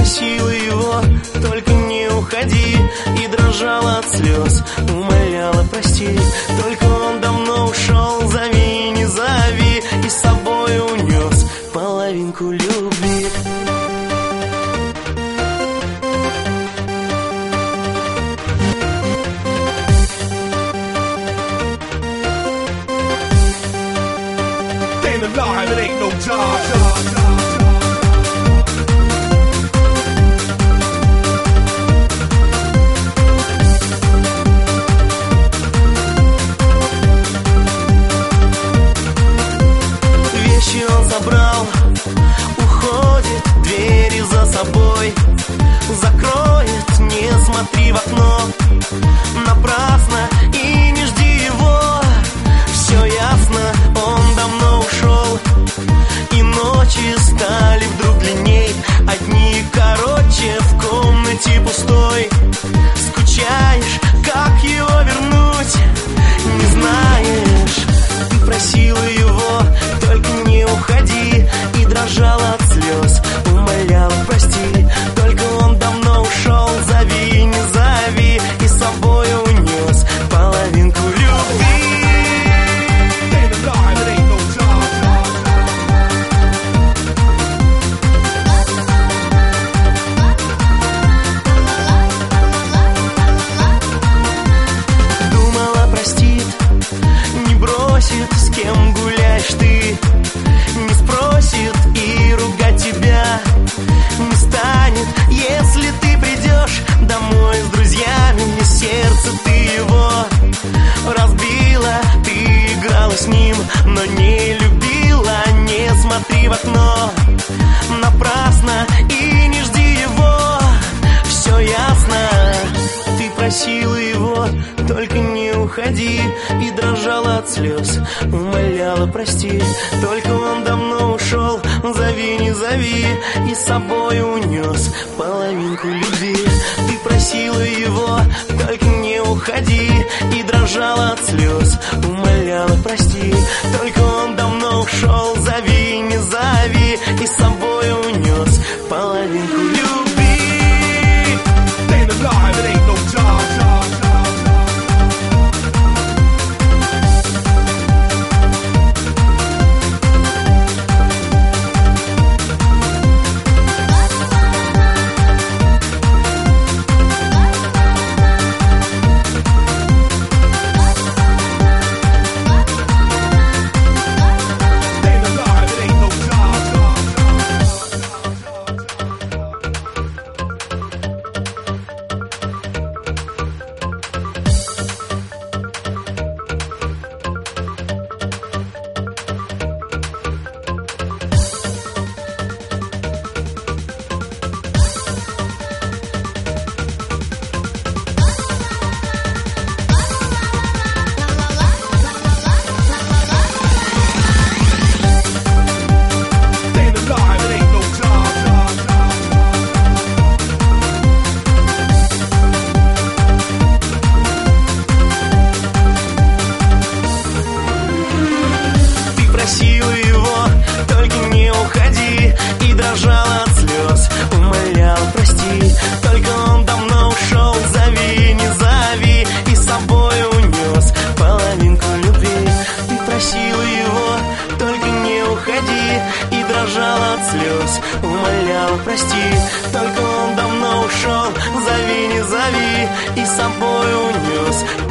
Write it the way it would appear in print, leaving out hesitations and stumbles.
просила его, только не уходи, и дрожала от слез, умоляла прости. Только он давно ушел, зови, не зови, и с собой унес половинку любви. Alive, it ain't no job. Вещи он забрал, уходит, двери за собой закроет, не смотри в окно напрасно и не жди его. Все ясно, он давно ушел, и ночи стали вдруг длинней, одни короче, в комнате пустой. Скучаешь, как его вернуть, не знаешь. Ты просила его, только не уходи, и дрожала от слез, умоляла прости. Только он давно ушел, зови, не зови, и с собой унес половинку любви. С кем гуляешь ты, не спросит и ругать тебя не станет, если ты придешь домой с друзьями. Сердце ты его разбила, ты играла с ним, но не любила. Не смотри в окно напрасно и не жди его. Все ясно, ты просила его, только не уходи, и дрожала от слез, умоляла прости. Только он давно ушел, зови, не зови, и с собой унес половинку любви. Ты просила его, только не уходи, и дрожала от слез, умоляла прости. Только он давно ушел, зови, не зови, и с собой унес половинку любви. Слез, умолял, прости. Только он давно ушел, зови, не зови, и с собой унес